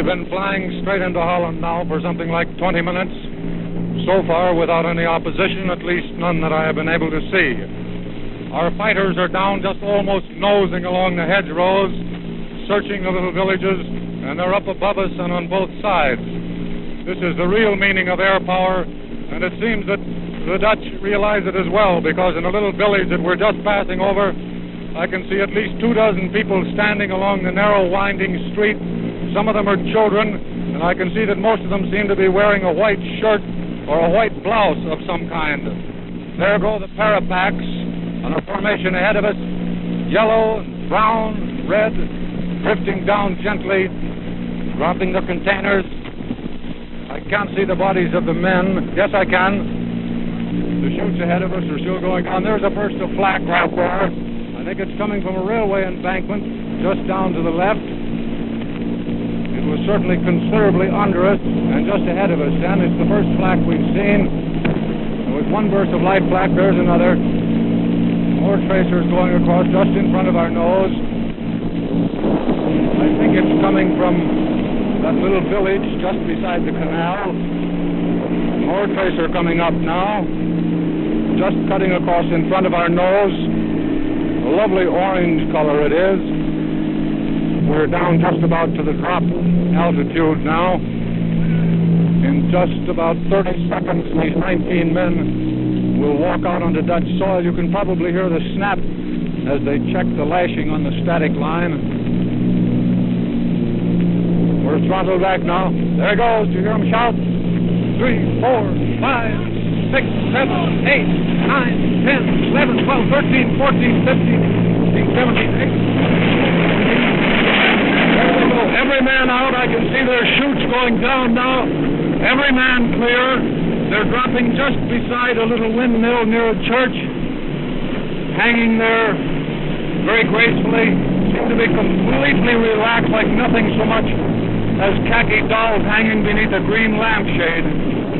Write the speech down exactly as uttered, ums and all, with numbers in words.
We've been flying straight into Holland now for something like twenty minutes. So far, without any opposition, at least none that I have been able to see. Our fighters are down just almost nosing along the hedgerows, searching the little villages, and they're up above us and on both sides. This is the real meaning of air power, and it seems that the Dutch realize it as well, because in a little village that we're just passing over, I can see at least two dozen people standing along the narrow, winding street. Some of them are children, and I can see that most of them seem to be wearing a white shirt or a white blouse of some kind. There go the parapacks on a formation ahead of us, yellow, brown, red, drifting down gently, dropping the containers. I can't see the bodies of the men. Yes, I can. The chutes ahead of us are still going on. There's a burst of flak right there. I think it's coming from a railway embankment just down to the left. It was certainly considerably under us and just ahead of us then. It's the first flak we've seen. There was one burst of light flak. There's another. More tracers going across just in front of our nose. I think it's coming from that little village just beside the canal. More tracer coming up now. Just cutting across in front of our nose. A lovely orange color it is. We're down just about to the drop altitude now. In just about thirty seconds, these nineteen men will walk out onto Dutch soil. You can probably hear the snap as they check the lashing on the static line. We're throttled back now. There it goes. Do you hear them shout? Three, four, five, six, seven, eight, nine, ten, eleven, twelve, thirteen, fourteen, fifteen, sixteen, seventeen, eighteen. Every man out. I can see their chutes going down now. Every man clear. They're dropping just beside a little windmill near a church, hanging there very gracefully. Seem to be completely relaxed, like nothing so much as khaki dolls hanging beneath a green lampshade.